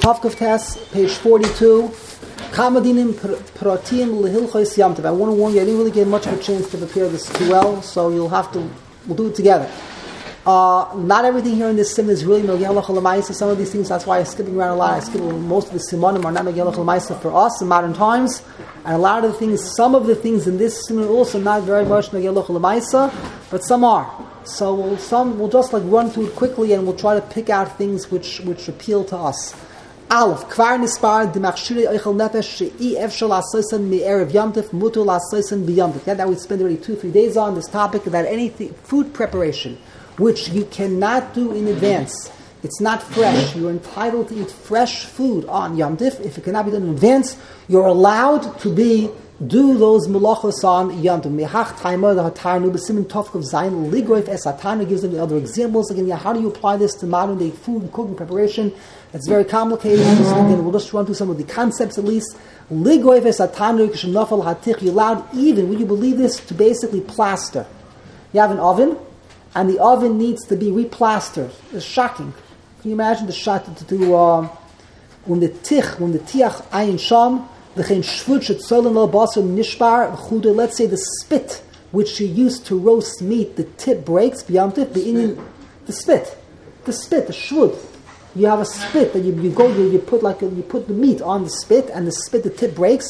Tavkuf Tes, page 42. Kamadinim Pratim Lehilchos Yom Tov. I want to warn you, I didn't really get much of a chance to prepare this too well, so we'll do it together. Not everything here in this sim is really Nogeh Halacha L'Maisa. Some of these things, that's why I'm skipping around a lot. I skip most of the simanim are not Nogeh Halacha L'Maisa for us in modern times. And a lot of the things, some of the things in this sim are also not very much Nogeh Halacha L'Maisa, but some are. So we'll just run through it quickly, and we'll try to pick out things which appeal to us. Aleph, Kvar Nispar D'Machshirei Eichel Nefesh She'i Efshel Asoisen Me'erev Yom Tov Mutul Asoisen B'Yom Tov. That we spend already 2-3 days on this topic, that anything, food preparation, which you cannot do in advance. It's not fresh. You're entitled to eat fresh food on Yom Tov. If it cannot be done in advance, you're allowed to do those melachos on Yom Tov. Mehach Taimah the Hatarnu B'Simin Tovkov Zayin Ligoif Es Hatarnu gives them the other examples. Again, how do you apply this to modern day food and cooking preparation? It's very complicated. Again, we'll just run through some of the concepts at least. Ligoif Es Hatarnu Kishnafal Hatich. You're allowed even, would you believe this, to basically plaster. You have an oven, and the oven needs to be replastered. It's shocking. Can you imagine the shot when the tiach ayin sham, let's say the spit which you use to roast meat, the tip breaks, the spit, the shvud. You have a spit that you put the meat on the spit, and the tip breaks.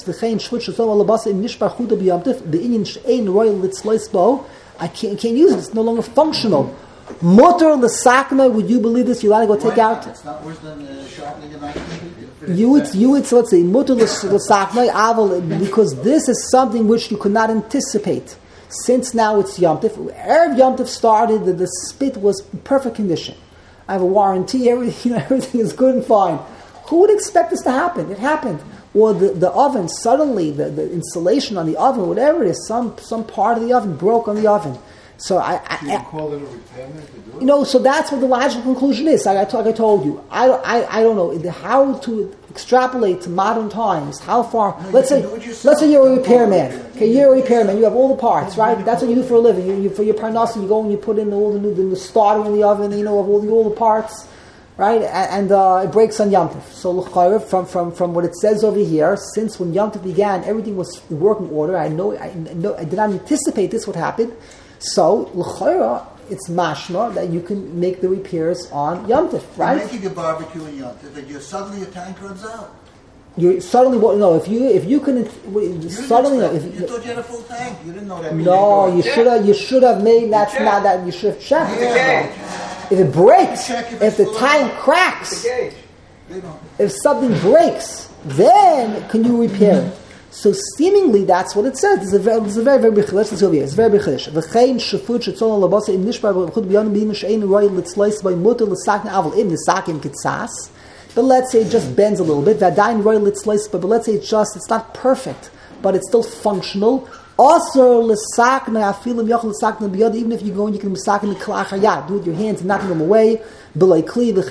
I can't use it. It's no longer functional. Motor l'sakna, would you believe this? You're allowed to go take out. It's not worse than sharpening a knife. You would so let's say motor l'sakna aval, because this is something which you could not anticipate. Since now it's Yom Tov. Erev Yom Tov started, the spit was in perfect condition. I have a warranty. Everything is good and fine. Who would expect this to happen? It happened. Or the oven suddenly, the insulation on the oven, whatever it is, some part of the oven broke on the oven. So you call it a repairman? So that's what the logical conclusion is. Like I told you, I don't know how to extrapolate to modern times. How far? Let's say you're a repairman. Okay, you're a repairman. You have all the parts, right? That's what you do for a living. You for your parnasa, you go and you put in all the starter in the oven. Of all the parts, right? And it breaks on Yom Tov. So from what it says over here, since when Yom Tov began, everything was in working order. I did not anticipate this would happen. So, l'chayra, it's mashma that you can make the repairs on Yom Tov, right? You're making a barbecue on Yom Tov, and suddenly your tank runs out. You suddenly, if you can, suddenly, you thought you had a full tank. You didn't know that. No, you should have made. That's not that. You should have checked. Yeah. If it breaks, if the tank cracks, if something breaks, then can you repair it? So seemingly that's what it says. This is a very, very big chiddush. Let's go over here. It's very big chiddush. V'chein shefut shetzon alabasa im nishbar b'chut b'yanim b'im she'ein roy litzlois by muter l'sakna aval im nisakim kitzas. But let's say it just bends a little bit. V'adayin roy litzlois, but let's say it's not perfect, but it's still functional. Also l'sakna afilim yochel l'sakna b'yad. Even if you go and you can l'sakna l'klachayat, do it with your hands and knocking them away. But let's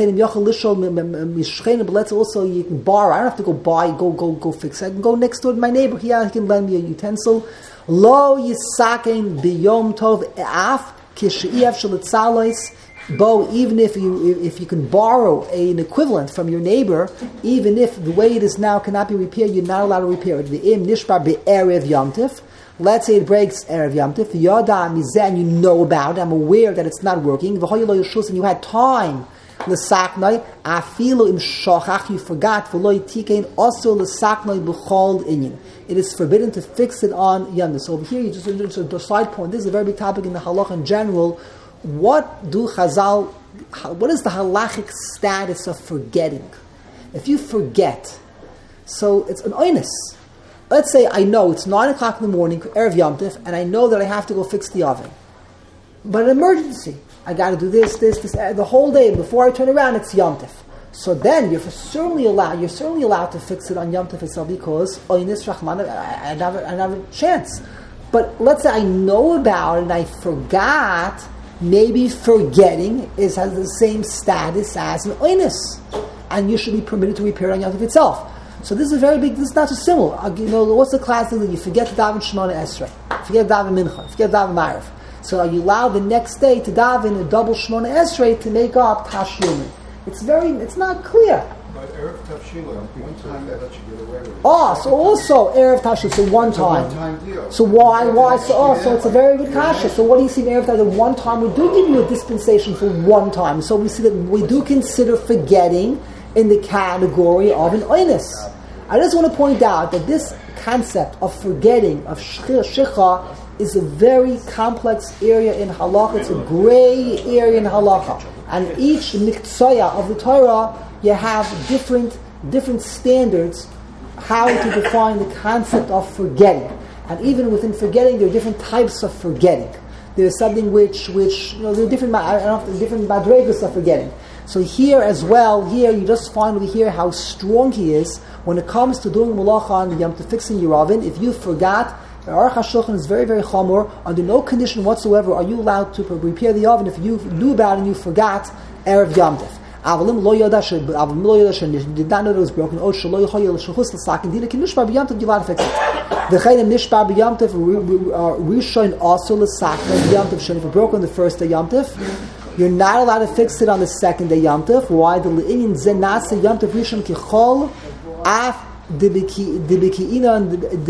also you can borrow. I don't have to go fix it. I can go next door to my neighbor. He can lend me a utensil. Lo yisaken biyom tov af kishiyev shalitzalois. Bo, even if you can borrow an equivalent from your neighbor, even if the way it is now cannot be repaired, you're not allowed to repair it. The im nishbar be'erev yom tov. Let's say it breaks Erev Yom Tov. Yada mizeh, and you know about it. I'm aware that it's not working. V'hoy lo yeshus, and you had time. L'saknoi afilu im shochach, you forgot. V'lo yitikein also l'saknoi b'chol inyan. It is forbidden to fix it on Yom Tov. So over here, you just a side point. This is a very big topic in the halach in general. What is the halachic status of forgetting? If you forget, so it's an oinus. Let's say I know it's 9 o'clock in the morning, Erev Yom Tov, and I know that I have to go fix the oven. But an emergency. I got to do this, the whole day. Before I turn around, it's Yom Tov. So then you're certainly allowed to fix it on Yom Tov itself because Oynis Rachman, I have a chance. But let's say I know about it and I forgot. Maybe forgetting has the same status as an Oynis, and you should be permitted to repair it on Yom Tov itself. So this is a very big. This is not so similar. What's the class thing that you forget to daven Shemona Esrei, forget to daven Mincha, forget to daven Ma'ariv? So are you allowed the next day to daven a double Shemona Esrei to make up Tashlumim? It's not clear. But Erev Sheila, one time they let you get away with it. So also Erev Tashlich, so one time. One-time deal. So why? So it's a very good kasha. So what do you see in Erev Tashlich? One time, we do give you a dispensation for one time. So we see that we do consider forgetting in the category of an oinus. I just want to point out that this concept of forgetting, of shicha, is a very complex area in halacha. It's a gray area in halacha. And each miktsaya of the Torah, you have different standards how to define the concept of forgetting. And even within forgetting, there are different types of forgetting. There's something which there are different madregas of forgetting. So here as well, you just find over here how strong he is when it comes to doing malacha on the Yom Tov, fixing your oven. If you forgot, the Aruch HaShulchan is very, very chamor. Under no condition whatsoever are you allowed to repair the oven if you knew about it and you forgot Erev Yom Tov. Avalim lo yada did not know that it was broken. Od shelo yochayel shechus l'sakin dina ki nishbar b'yom tov, you're allowed to fix it. V'chein nishbar b'yom tov rishon also l'sakin b'yom tov sheni. If it broke on the first day Yom Tov, you're not allowed to fix it on the second day Yom Tov. Why? The le'inyin zenasa Yom Tov rishon kichol af dibiki inon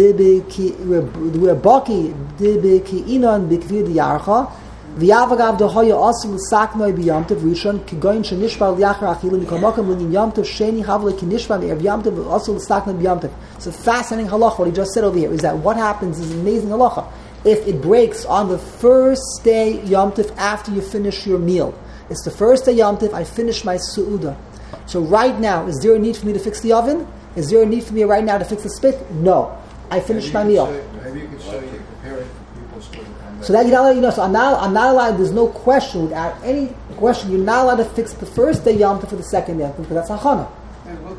b'kvir diyarcha. V'yavagav dehoya also l'saknoi b'yom tov rishon kigoyin shenishbar l'yachar achilim mikomokim l'yin yom tov sheni havle kinishbar v'erev yom tov also l'saknoi b'yom tov. It's a fascinating halacha. What he just said over here is that what happens is an amazing halacha. If it breaks on the first day Yom Tov after you finish your meal, it's the first day Yom Tov, I finish my su'udah. So right now, is there a need for me to fix the oven? Is there a need for me right now to fix the spit? No. I finished my meal. Maybe you could show you preparing for people's food. So that you're not allowed, so I'm not allowed, there's no question, without any question, you're not allowed to fix the first day Yom Tov for the second day, because that's Hachana. And what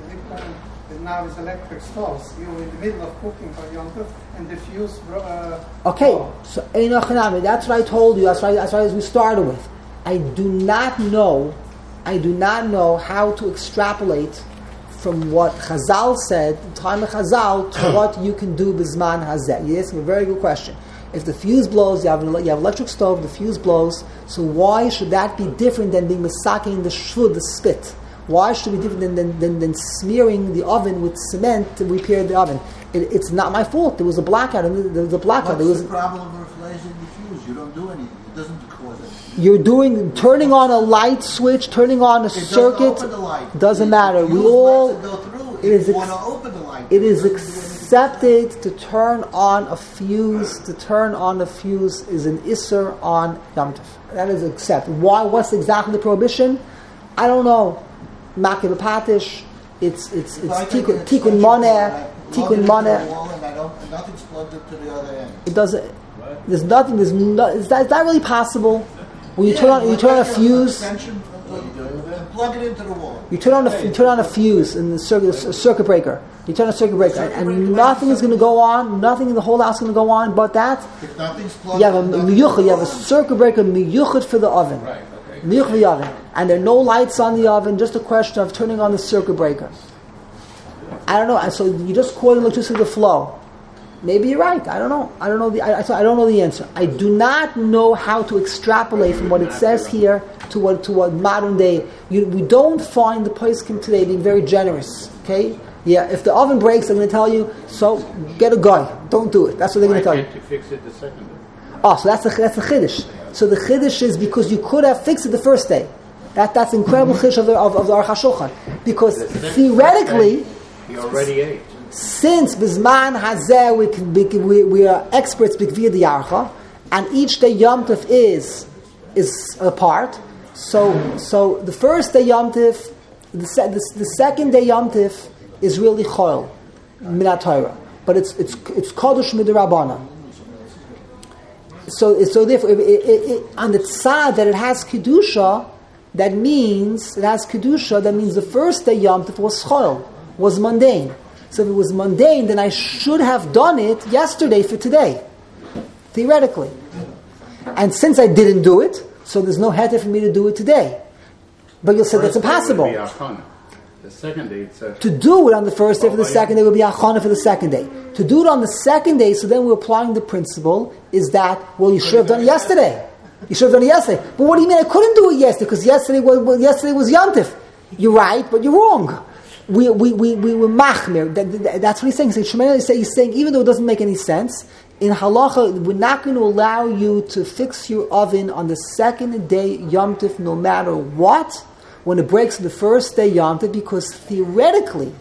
now is electric stoves. You're in the middle of cooking for Yom Tov, and the fuse. Okay, so that's what I told you. That's right as we started with. I do not know how to extrapolate from what Chazal said, the time of Chazal, to what you can do b'zman hazeh. You asked me a very good question. If the fuse blows, you have electric stove, the fuse blows, so why should that be different than being masaking the shvud, the spit? Why should it be different than smearing the oven with cement to repair the oven? It's not my fault. There was a blackout. There was a blackout. What's the problem of replacing the fuse? You don't do anything. It doesn't cause it. You're turning on a light switch, turning on a circuit. Doesn't open the light. Doesn't matter. The fuse lets it go through. If you want to open the light. It is accepted to turn on a fuse. To turn on a fuse is an isser on Yom Tov. That is accepted. Why? What's exactly the prohibition? I don't know. Makil patish. It's tikkun moneh. Tikkun moneh. Nothing's plugged up to the other end. It doesn't. There's nothing. Is that really possible? When you turn on a fuse. Plug it into the wall. You turn on a fuse in the circuit breaker. You turn on a circuit breaker, and nothing is going to go on. Nothing in the whole house is going to go on. But that If nothing's plugged, you have a miyuchad. You have a circuit breaker miyuchad for the oven. Right, okay. Miyuchad for the oven, and there are no lights on the oven. Just a question of turning on the circuit breaker. I don't know. And so you just call electricity to flow. Maybe you're right. I don't know. I don't know the answer. I do not know how to extrapolate from what it says here to what modern day. We don't find the poskim today being very generous. Okay. Yeah, if the oven breaks, I'm going to tell you, so get a guy. Don't do it. That's what they're going to tell you. Why can't you fix it the second day? Oh, so that's the chiddush. So the chiddush is because you could have fixed it the first day. That's incredible chiddush of the Aruch HaShulchan. Because theoretically, He already ate. since bizman hazeh we are experts b'kvir diyarcha, and each day Yom Tov is apart. So the first day Yom Tov, the second day Yom Tov is really chol minat Torah, but it's kodesh midrabanan. So therefore, on the tzad that it has kedusha, that means the first day Yom Tov was chol, was mundane. So if it was mundane, then I should have done it yesterday for today, theoretically. And since I didn't do it, so there's no heter for me to do it today. But you'll say that's impossible. The second day it says To do it on the first day for the second day would be achana for the second day. To do it on the second day, so then we're applying the principle, is that, well, you should have done it yesterday. You should have done it yesterday. But what do you mean I couldn't do it yesterday? Because yesterday was Yom Tov. You're right, but you're wrong. we were machmir. That's what he's saying. He's saying even though it doesn't make any sense, in halacha we're not going to allow you to fix your oven on the second day Yom Tov, no matter what, when it breaks the first day Yom Tov, because theoretically,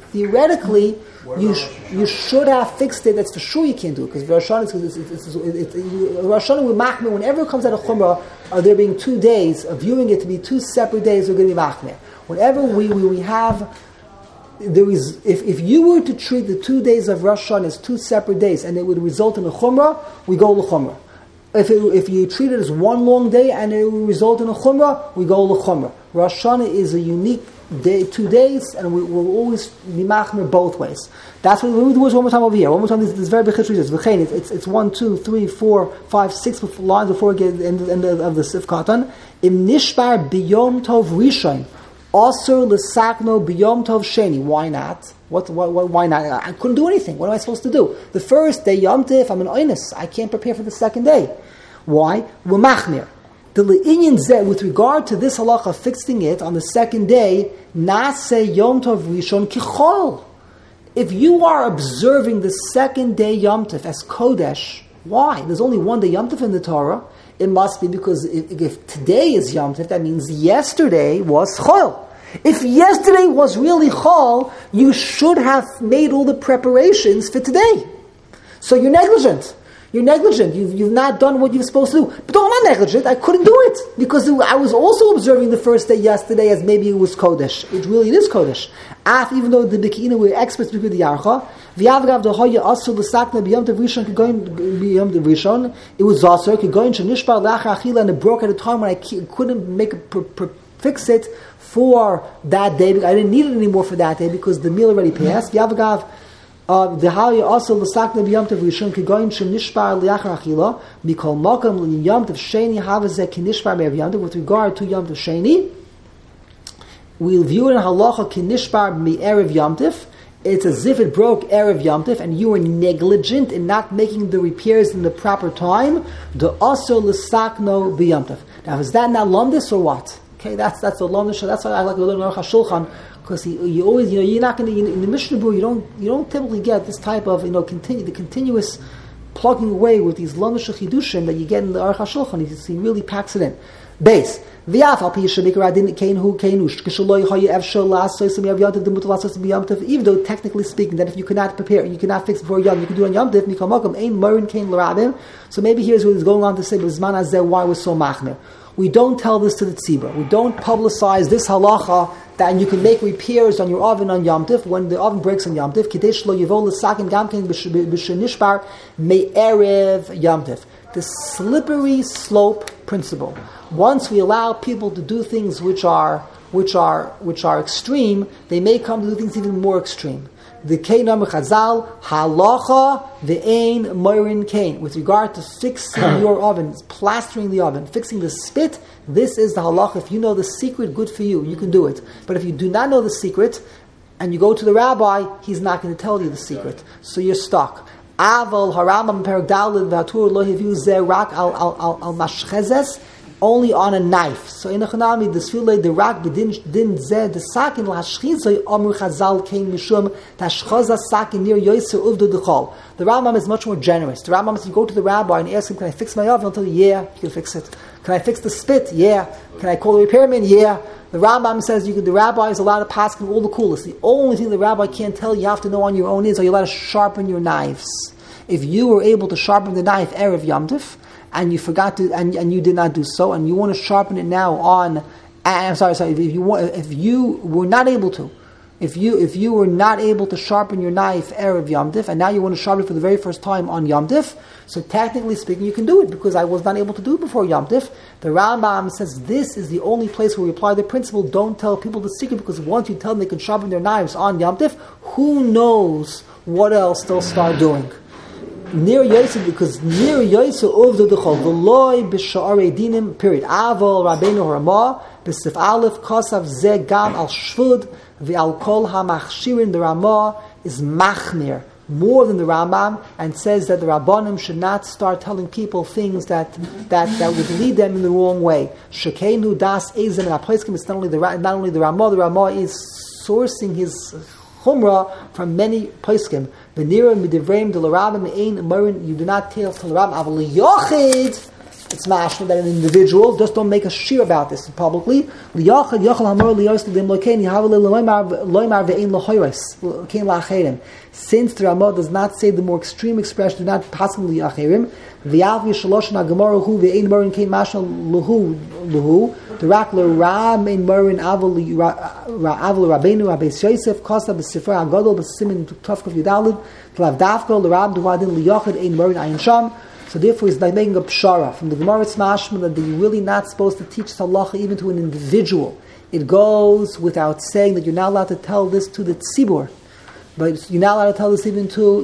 you should have fixed it. That's for sure you can't do it, because Rosh Hashanah with machmir, whenever it comes out of Chumrah, there being 2 days, of viewing it to be 2 separate days, we're going to be machmir. Whenever we have, there is, if you were to treat the 2 days of Rosh Hashanah as 2 separate days and it would result in a Chumrah, we go l'Chumrah. If you treat it as one long day and it will result in a Chumrah, we go l'Chumrah. Rosh Hashanah is a unique day, 2 days, and we will always be machmir both ways. That's what we do one more time over here. One more time, this very big chiddush. It's 1, 2, 3, 4, 5, 6 lines before we get to the end of the Sif Katan. Im nishbar biyom tov rishon. Asur l'sakno b'yom tov sheni. Why not? Why not? I couldn't do anything. What am I supposed to do? The first day Yom Tov, I'm an oinus. I can't prepare for the second day. Why? We're machmir. The le'inyan zeh, with regard to this halacha fixing it on the second day, nase Yom Tov rishon kichol. If you are observing the second day Yom Tov as kodesh, why? There's only one day Yom Tov in the Torah. It must be because if today is Yom Tov, that means yesterday was Chol. If yesterday was really Chol, you should have made all the preparations for today. So you're negligent. You've not done what you're supposed to do. But I'm not negligent. I couldn't do it because I was also observing the first day yesterday as maybe it was Kodesh. It is Kodesh. Even though the Beki'ina were experts with the Yarcha, it was Zasar, and it broke at a time when I couldn't fix it for that day. I didn't need it anymore for that day because the meal already passed. The Haya also l'sakna b'yom tov rishon kigoyin shenishbar liachar achila mikol makam l'yom tov sheni havazeh kinishbar me'ev yom tov. With regard to Yom Tov Sheni, we'll view it in halacha kinishbar me'erev Yom Tov. It's as if it broke erev Yom Tov and you were negligent in not making the repairs in the proper time. The also l'sakno b'yom tov. Now, is that not lumdis or what? Okay, that's the lumdis. That's why I like to learn Aruch HaShulchan. Because you always, you're not going to, in the Mishnah Berurah, you don't typically get this type of, the continuous plugging away with these Lamesh Chidushim that you get in the Aruch HaShulchan. He really packs it in. Base. Even though technically speaking, that if you cannot prepare and you cannot fix before Yom, you can do on Yom Tov. So maybe here's what he's going on to say, why we're so machmir. We don't tell this to the tzibur. We don't publicize this halacha that you can make repairs on your oven on Yom Tov when the oven breaks on Yom Tov. The slippery slope principle. Once we allow people to do things which are extreme, they may come to do things even more extreme. The Kainam Chazal halacha ve'ein moirin kain. With regard to fixing your oven, plastering the oven, fixing the spit, this is the halacha. If you know the secret, good for you. You can do it. But if you do not know the secret, and you go to the rabbi, he's not going to tell you the secret. So you're stuck. Aval haramam perek daled v'atur lo hivu zerak al mashchezes. Only on a knife. So in a chanami, this feel like the rak din zeh the sakin lahashchizoy amur chazal kein mishum tashchaza sakin near yoyser uvdu dechol. The Rambam is much more generous. The Rambam says, you go to the rabbi and ask him, can I fix my oven? He'll tell you, yeah, you can fix it. Can I fix the spit? Yeah. Can I call the repairman? Yeah. The Rambam says the rabbi is allowed to pass all the coolest. The only thing the rabbi can't tell you have to know on your own is, are you allowed to sharpen your knives? If you were able to sharpen the knife erev Yom Tov, and you forgot to, and you did not do so, and you want to sharpen it now on, I'm sorry, if you were not able to, if you were not able to sharpen your knife erev Yom Tov, and now you want to sharpen it for the very first time on Yom Tov, so technically speaking, you can do it, because I was not able to do it before Yom Tov. The Rambam says this is the only place where we apply the principle, don't tell people the secret, because once you tell them they can sharpen their knives on Yom Tov, who knows what else they'll start doing. Near Yosef, because near Yosef of the Dechol, V'loi b'sha'arei dinim, period. Aval Rabbeinu Ramah, b'sif Aleph, Kosav Ze Gam al Shvud, v'al Kol HaMachshirin, the Ramah is machmir, more than the Rambam, and says that the Rabbanim should not start telling people things that would lead them in the wrong way. Shekeinu das ezem and apoiskim, it's not only the Ramah is sourcing his chumrah from many poskim. V'nira midivreim de l'rabim ein morin. You do not tell to l'rabim aval yochid. It's mashma that an individual, just don't make a shir about this publicly. Liyachad yachal hamor liyos l'dim lokein yahavle loymar ve'ein lohoyres kein la'acherim. Since the Ramah does not say the more extreme expression, do not possibly la'acherim. V'yav yishalosh na gemara hu ve'ein morin kein mashma luhu. The rak l'ram ein morin aval rabbeinu Rabbeis Yosef kosa b'sifra hagadol b'simin tufkav yudalid t'lav dafko l'ram duwadin liyachad ein morin ayin sham. So therefore, he's like making a pshara from the Gemara. It's mashma that you're really not supposed to teach halacha even to an individual. It goes without saying that you're not allowed to tell this to the tzibur, but you're not allowed to tell this even to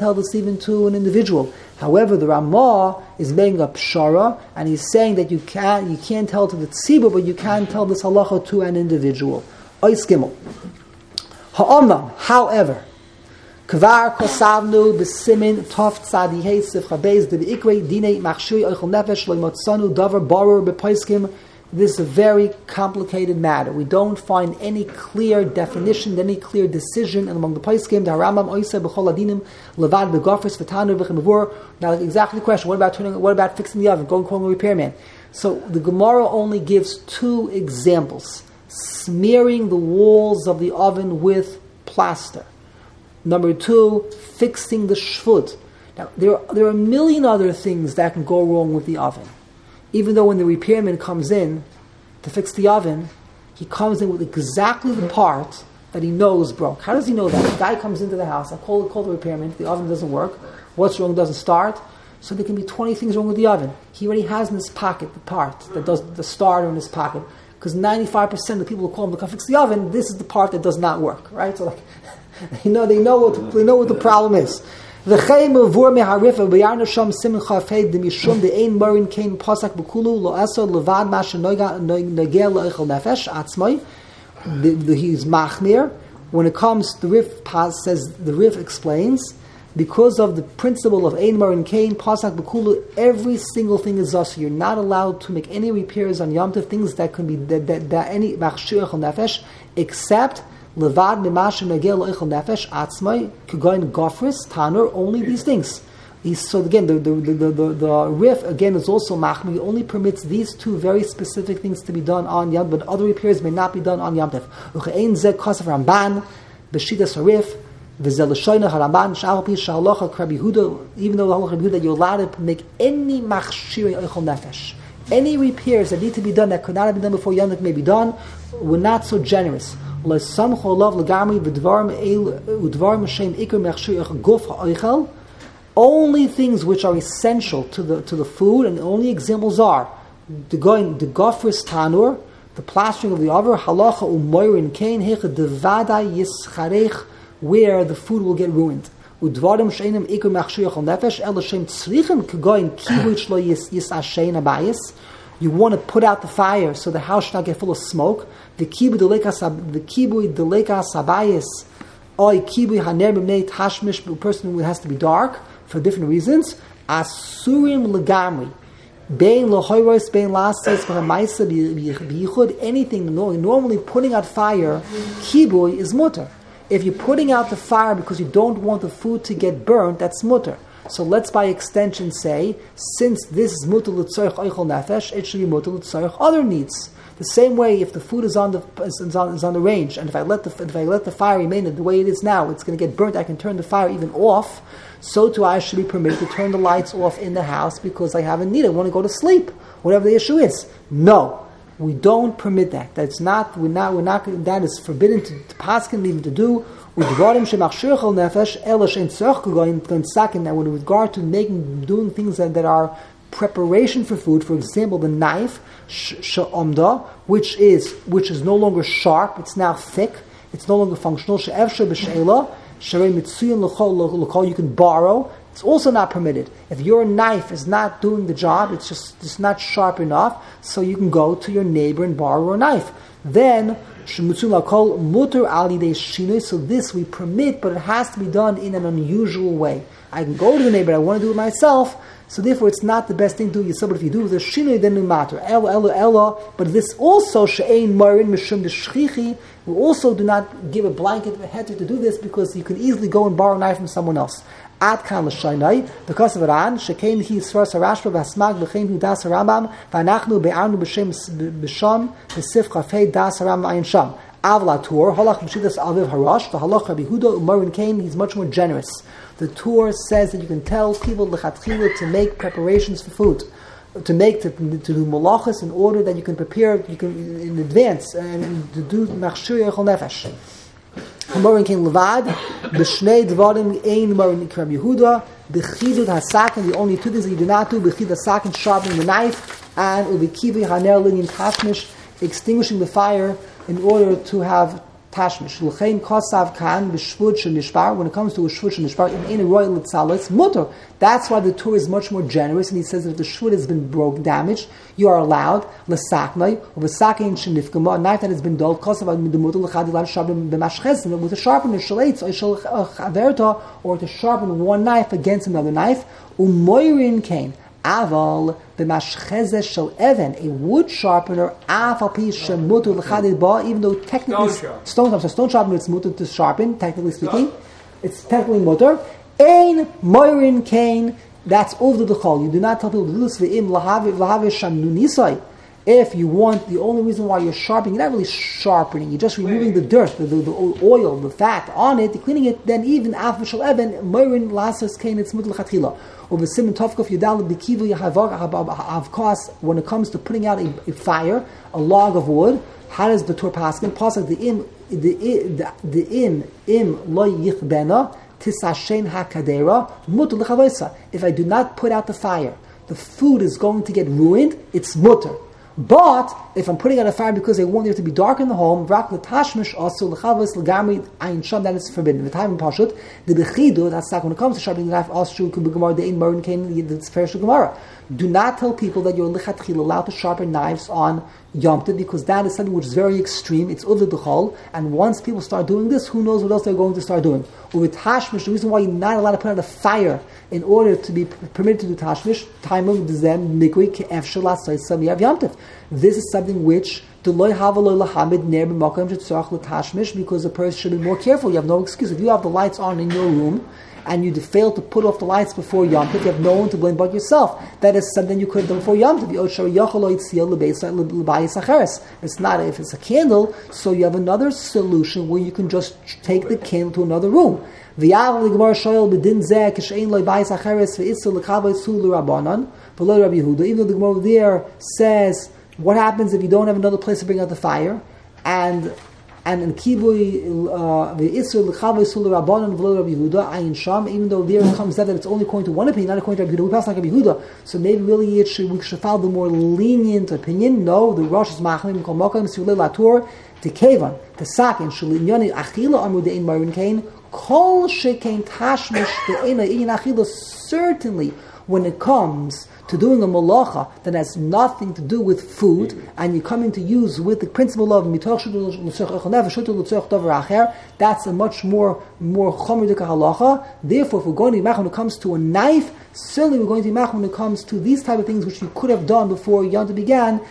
an individual. However, the Ramah is making a pshara, and he's saying that you can't tell to the tzibur, but you can tell this halacha to an individual. Ois Gimel. Ha'omnam, however. Kvar kosavnu b'simin tof tzadi heisif chabez de b'ikre dinei machshiri oichel nefesh loimotzanu davar borur b'poiskim. This is a very complicated matter. We don't find any clear definition, any clear decision among the poiskim. The Rambam oiseh b'chol adinim levad b'gofres v'tanu v'chemavur. Now, exactly the question: what about fixing the oven? Going calling a repairman. So the Gemara only gives two examples: smearing the walls of the oven with plaster. Number two, fixing the shvut. Now, there are a million other things that can go wrong with the oven. Even though when the repairman comes in to fix the oven, he comes in with exactly the part that he knows broke. How does he know that? The guy comes into the house, I call the repairman, the oven doesn't work, what's wrong, doesn't start, so there can be 20 things wrong with the oven. He already has in his pocket the part that does the starter in his pocket, because 95% of the people who call him to come fix the oven, this is the part that does not work, right? So they know what the problem is. The he's machmir. When it comes to the Rif says the Rif explains, because of the principle of ein marin kain pasak b'kulu, every single thing is us. You're not allowed to make any repairs on Yom Tov, things that can be that any machshir echel nefesh, except levad mimash negel echel nefesh atzmai kugoin gofris tanur. Only these things. So again, the Rif again is also machmi. He only permits these two very specific things to be done on Yom, but other repairs may not be done on Yom Tov. Uchein zeh kosav Ramban b'shitas harif. Even though the halacha Rabbi Yehuda, you're allowed to make any machshirei oichel nefesh, any repairs that need to be done that could not have been done before Yom Tov may be done. We're not so generous. Only things which are essential to the food, and the only examples are the gofris tanur, the plastering of the oven, halacha umoirin kain hecha devada yischarech, where the food will get ruined. Udvarim she'enim ikur machshir echel nefesh el shem tzrichen kegoin kibuch lo yisashein abayis. You want to put out the fire so the house should not get full of smoke. The kibui deleka sabayis, oy kibui haner b'mnei tashmish, a person who has to be dark for different reasons. Asurim legamri. Bein lohoyros, bein lastes, v'hamaisa b'yichud. Anything normally putting out fire, kibui is mutter. If you're putting out the fire because you don't want the food to get burnt, that's mutter. So let's by extension say, since this is mutter l'tzorech oichel nefesh, it should be mutter l'tzorech other needs. The same way, if the food is on the range, and if I let the fire remain the way it is now, it's going to get burnt. I can turn the fire even off. So too, I should be permitted to turn the lights off in the house because I have a need. I want to go to sleep, whatever the issue is. No. We don't permit that. That is forbidden to paskin even to do. With regard to doing things that are preparation for food, for example, the knife she'omda, which is no longer sharp, it's now thick, it's no longer functional. You can borrow. It's also not permitted. If your knife is not doing the job, it's just not sharp enough, so you can go to your neighbor and borrow a knife. Then, so this we permit, but it has to be done in an unusual way. I can go to the neighbor, I want to do it myself, So therefore, it's not the best thing to do Yisrael. But if you do the Shinoi, then no matter. Ella. But this also she'ein marin mishum d'shchichi. We also do not give a blanket heter to do this because you can easily go and borrow a knife from someone else. Ad kan l'shaynai because of Iran shekein hi sras harashba v'asmag v'chein hu das harambam v'anachnu be'arnu b'shem b'sham b'sif chafei das harambam ayin sham. Avlatur halach b'shidas aviv harash v'halach Rabbi Yehuda umarin kain. He's much more generous. The Torah says that you can tell people l'chatchila to make preparations for food, to do malachas in order that you can prepare, you can in advance and to do machshir yechol nefesh. Umarin kain levad b'shnei dvarim ein umarin Rabbi Yehuda b'chidud hasakin. The only two things that you do not do: b'chidud hasakin, sharpening the knife, and u'b'kivi haner linyan tashmish, extinguishing the fire in order to have tashmish. L'chein kosav kan b'shvud shenishbar. When it comes to a shvud shenishbar, in a royal it's mutter. That's why the Torah is much more generous, and he says that if the shvud has been damaged, you are allowed l'saknai or v'sakein shenifkama, a knife that has been dulled, kosav b'mutter l'chadilav shabim b'mashchezin, with a sharpener shaleitz or shal chaverta, or to sharpen one knife against another knife. Umoirin kain. Aval b'mashchezes shel even, a wood sharpener, aval pi shemutu l'chadid ba, even though technically stone sharpener it's mutter to sharpen, technically speaking, it's technically mutter. Ein moirin kain, that's over the chol. You do not tell people to do this v'im l'havish shanunisai. If you want, the only reason why you're sharpening, you're not really sharpening, you're just removing the dirt, the oil, the fat on it, you're cleaning it, then even after shel even, moirin lasas kain, it's mutter l'chatchila. Over Simon Tovkov Yudal Bikivu Yahavkos, when it comes to putting out a fire, a log of wood, how does the Torah paskin? Pasuk the im lo yichbena tisashen hakadera mutter l'chavoisa. If I do not put out the fire, the food is going to get ruined. It's mutter. But if I'm putting out a fire because I want there to be dark in the home, rak l'tashmish also l'chavos l'gamri ayin sham, that is forbidden. The time in pashut the bechidu, that's like when it comes to sharpening the knife. Also could be gemara the ein marin kain, it's fair to gemara. Do not tell people that you're lichatchil allowed to sharpen knives on Yom Tov, because that is something which is very extreme. It's over the chol, and once people start doing this, who knows what else they're going to start doing. With tashmish, the reason why you're not allowed to put out a fire in order to be permitted to do tashmish, taimum d'zem mikri ke'efshel l'asayisam yav Yom Tov. This is something which deloy havaloy lahamid ner b'makam shetzorach l'tashmish, because a person should be more careful. You have no excuse. If you have the lights on in your room and you fail to put off the lights before Yom Tov, you have no one to blame but yourself. That is something you could have done before Yom Tov. It's not, if it's a candle, so you have another solution where you can just take the candle to another room. Even though the Gemara there says, what happens if you don't have another place to bring out the fire? And in Kibui even though there it comes out that it's only according to one opinion, not according to Rabbi Yehuda, we pass like Rabbi Yehuda. So maybe really we should follow the more lenient opinion. No, the Rosh is machmir kol makam surle latur tekevan tesakin shelinyani achila amru dein marin kain kol shekain tashmish deina inyan achila. Certainly, when it comes to doing a malacha that has nothing to do with food, and you're coming to use with the principle of that's a much more chomer halacha. Therefore, if we're going to be mach when it comes to a knife, certainly we're going to be mach when it comes to these type of things which you could have done before Yom Tov began.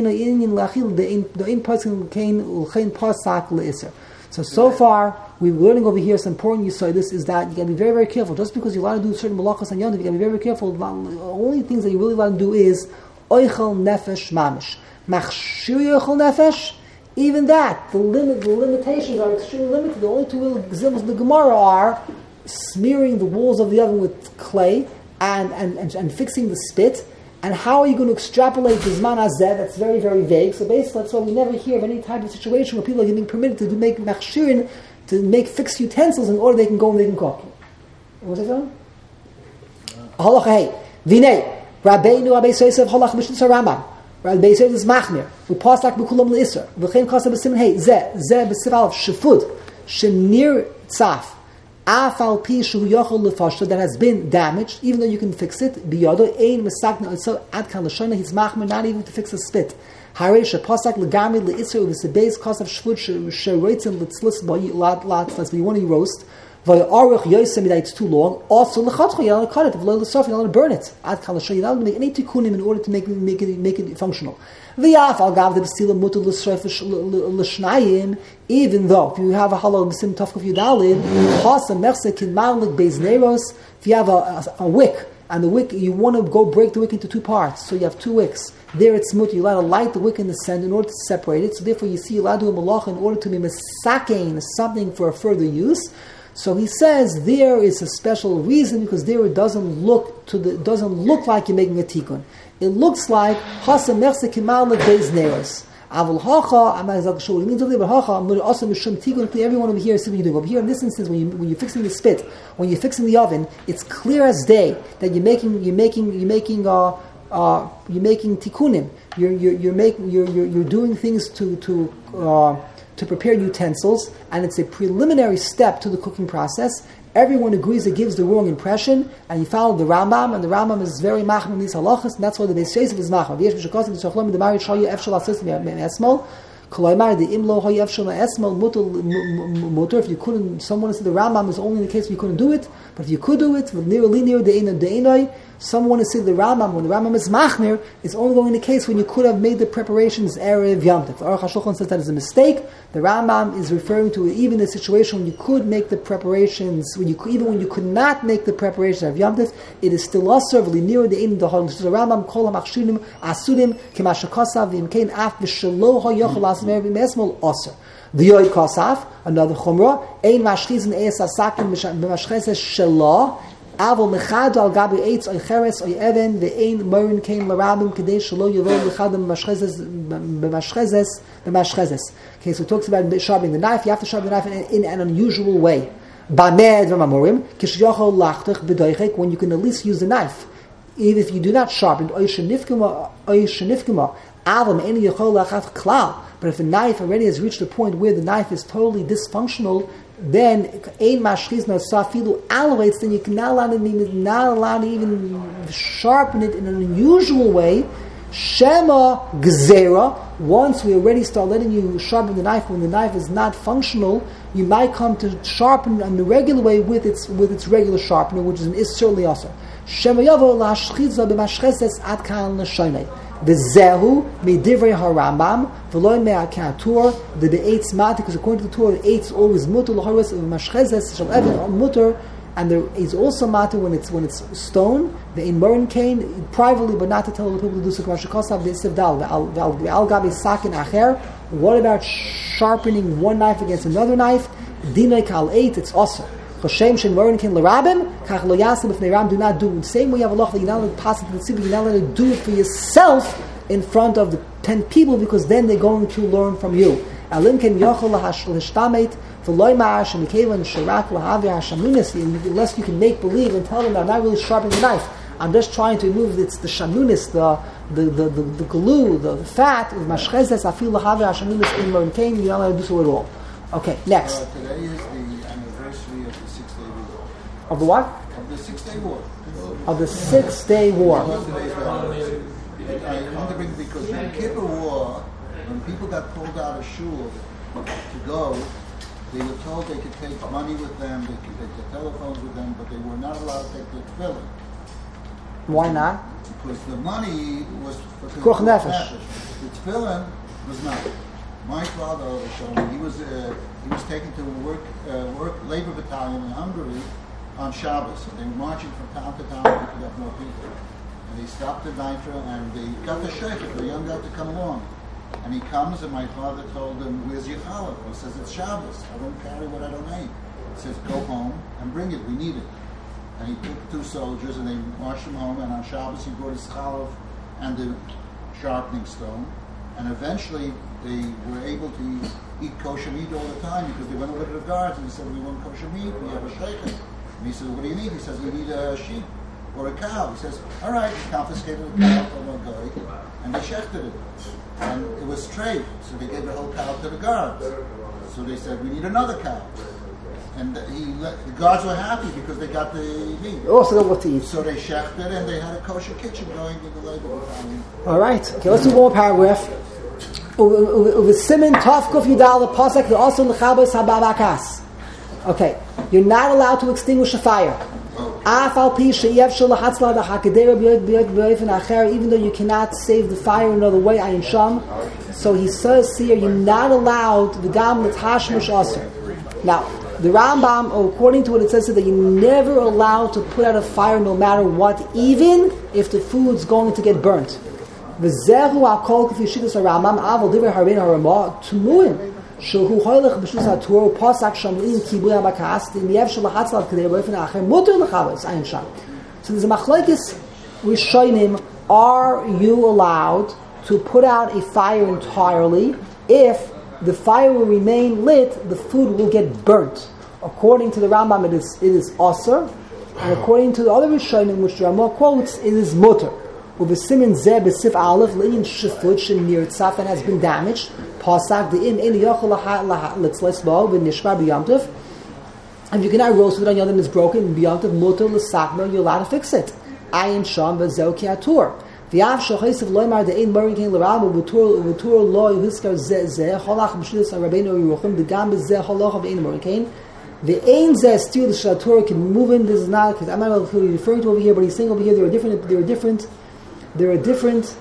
So far, we're learning over here some important yisodis is that you got to be very, very careful. Just because you're allowed to do certain malachas and Yom Tov, you got to be very, very careful. The only things that you're really allowed to do is oichel nefesh mamish. Machshir yochel nefesh, even that, the limitations are extremely limited. The only two examples of the Gemara are smearing the walls of the oven with clay and fixing the spit. And how are you going to extrapolate the Zman Hazeh? That's very, very vague. So basically, that's why we never hear of any type of situation where people are getting permitted to make machshirin, to make fixed utensils in order they can go and they can cook. What's that saying? Halacha hey. Vinay. Rabbeinu Rabbeis Yosef halach b'shittas Rambam. Rabbeis Yosef is machmir. We pass like b'kulam l'isser. V'chein kasa b'simen hey. Zeh b'sif alef shefud. Shenir tzaf. Afal pi shu yochol lefashta, that has been damaged, even though you can fix it. Biyado ein mesakna so ad kan l'shona, he's machmer not even to fix a spit. Harei shepasak legami leisser v'sebeis kosav shvud sheroitzim letzlis latzlas. When you want to roast, It's too long. Also, you're not to cut it. If you're not to burn it. You're not to make any tikkunim in order to make it functional. Even though if you have a halal b'sim tafkuf yudalid, if you have a wick, and the wick, you want to go break the wick into two parts, so you have two wicks. There it's mutter, you're allowed to light the wick in the center in order to separate it. So therefore you see you're allowed to do a malacha in order to be misakein, something for a further use. So he says there is a special reason because there it doesn't look like you're making a tikkun. It looks like hasam merse kimal beis neros. Avul hacha, I'm not exactly sure what it means over there, but hacha, also mishum tikkun. Everyone over here is what you're doing. Over here in this instance, when you're fixing the spit, when you're fixing the oven, it's clear as day that you're making tikkunim. You're doing things to prepare utensils, and it's a preliminary step to the cooking process. Everyone agrees it gives the wrong impression, and you follow the Rambam, and the Rambam is very machmir in these halachas, and that's why the Beis Yosef is machmir. If you couldn't, someone said the Rambam is only in the case where you couldn't do it, but if you could do it, someone said the Rambam, when the Rambam is machmir, it's only going in the case when you could have made the preparations erev Yom Tov. Aruch HaShulchan says that is a mistake. The Rambam is referring to even the situation when you could make the preparations, even when you could not make the preparation of Yom Tov, it is still also near the end of the Hol. The Rambam kol hamachshirim asurim k'mashakasav v'imkein af v'shelo ha'yochel asmer v'mesmol aser. The Yoid Kosaf, another chumrah, ein mashchizin eis asakim b'mashchezes shelo. Avol mechad al gabi eitz oy cheres oy even ve'ein morin kein larabim kedei shelo yavol mechadam b'mashchezes. Okay, so it talks about sharpening the knife. You have to sharpen the knife in an unusual way. Ba'med v'mamorim kishyachol lachtich b'doichek, when you can at least use the knife, even if you do not sharpen. Oy shenifkema avol me'eni yachol lachat klal. But if the knife already has reached a point where the knife is totally dysfunctional, then ein mashchiz no safilu always, then you can not allow to even sharpen it in an unusual way. Shema gzera. Once we already start letting you sharpen the knife, when the knife is not functional, you might come to sharpen in the regular way with its regular sharpener, which is certainly also. Shema yavo lashchiza b'mashchezes ad kan l'shaynei. The Zehu Medivrei HaRambam V'loi Me'akatur the Be'etz Mati, because according to the Torah, the Eitz is always mutter l'haris of Mashchezes Shal Even mutter, and there is also matter when it's stone. The in Morin Kain privately, but not to tell the people to do so. Kamashikosav V'Isiv Dal V'Al Gabi Sakin Acher. What about sharpening one knife against another knife? Dinay Kal Eit, it's also. Choshem Shen Morin Kain L'Rabim Kach Lo Yasim if Ram do not do. The same way you have a law that you're not allowed to pass it to the city, you're not allowed to do it for yourself in front of the 10 people, because then they're going to learn from you. Unless you can make believe and tell them that I'm not really sharpening the knife, I'm just trying to remove the shanunis, the glue, the fat of mashchezes afil lahavi hashanunis in Morin Kain. You're not allowed to do so at all. Okay, next. Today is the anniversary of the 6-Day War. Of the what? Of the 6-Day War. Of the 6-Day War. I'm wondering because in the Kippur War, when people got pulled out of shul to go, they were told they could take money with them, they could take the telephones with them, but they were not allowed to take the tefillin. Why not? Because the money was for Koch Nefesh. The tefillin was not. My father showed me he was taken to a work labor battalion in Hungary on Shabbos, and they were marching from town to town to pick up more people. And they stopped at Nitra, and they got the sheikhah, the young guy, to come along. And he comes, and my father told him, "Where's your challah?" He says, "It's Shabbos. I don't carry what I don't eat." He says, "Go home and bring it. We need it." And he took 2 soldiers, and they marched him home. And on Shabbos, he brought his challah and the sharpening stone. And eventually, they were able to eat kosher meat all the time because they went over to the guards and he said, "We want kosher meat. We have a sheikhah." And he said, "What do you need?" He says, "We need a sheep or a cow." He says, "All right." He confiscated the cow from a guy, and they shechted it. And it was straight, so they gave the whole cow to the guards. So they said, "We need another cow." And the guards were happy because they got the meat. Also know what to eat. So they shechted, and they had a kosher kitchen going in the labor battalion. All right. Okay, let's do one more paragraph. Simin Tavkuf Yudal Pasek the also Lechabos Hababakas. Okay, you're not allowed to extinguish a fire. Even though you cannot save the fire another way, ayin sham. So he says here, you're not allowed the gam l'tashmish aser. Now, the Rambam, according to what it says, that you're never allowed to put out a fire no matter what, even if the food's going to get burnt. V'zehu akol k'fi shittas haRambam aval divrei harbein haRamah tumuim. Shehu hoylech b'shus haTorah pasak shamlim kibui habakas v'yev shelachatzlav k'dei b'ofen acher muter l'chavos ayin sham. So there's a machlokes rishonim. Are you allowed to put out a fire entirely? If the fire will remain lit, the food will get burnt. According to the Rambam, it is aser, and according to the other rishonim, which the Ramah quotes, it is muter. Uvesimin zeh b'sif aleph le'in shefut shenirtzaf and has been damaged. Pasak de'im ein yochel letzles bo v'nishmar b'yamtiv. If you cannot roast it on yom is broken, b'yamtiv muter l'sakma, you're allowed to fix it. Ayin sham v'zeu ki atur. V'yav shochaysev loymar de'ein morin kein l'rabah v'tur lo yiskar zeh cholach b'shidus ha'rabbeinu yiruchim v'gam b'zeh cholach v'ein morin kein. The ain zeh still the shatur can move in. This is not because I'm not who he's referring to over here, but he's saying over here there are different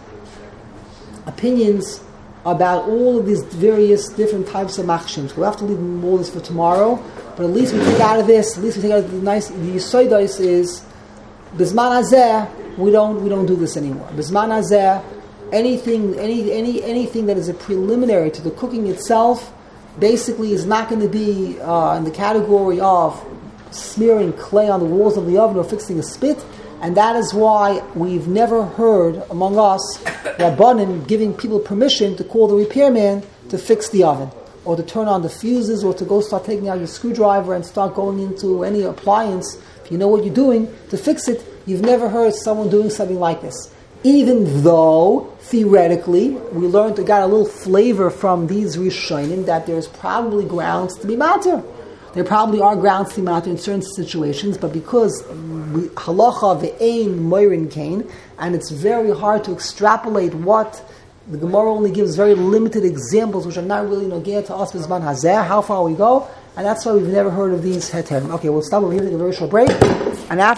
opinions about all of these various different types of machshims. We'll have to leave all this for tomorrow, but at least we take out of this. At least we take out of the yisodos is bisman hazeh. We don't do this anymore. Bisman hazeh, anything that is a preliminary to the cooking itself, basically is not going to be in the category of smearing clay on the walls of the oven or fixing a spit. And that is why we've never heard among us Rabbanim giving people permission to call the repairman to fix the oven, or to turn on the fuses, or to go start taking out your screwdriver and start going into any appliance. If you know what you're doing to fix it, you've never heard someone doing something like this. Even though, theoretically, we learned, we got a little flavor from these Rishonim that there's probably grounds to be matter. There probably are grounds to be matter in certain situations, but because halacha ve'ein moirin kain, and it's very hard to extrapolate what the Gemara only gives very limited examples, which are not really nogea to us b'zman hazeh, how far we go, and that's why we've never heard of these heterim. Okay, we'll stop over here, take a very short break, and after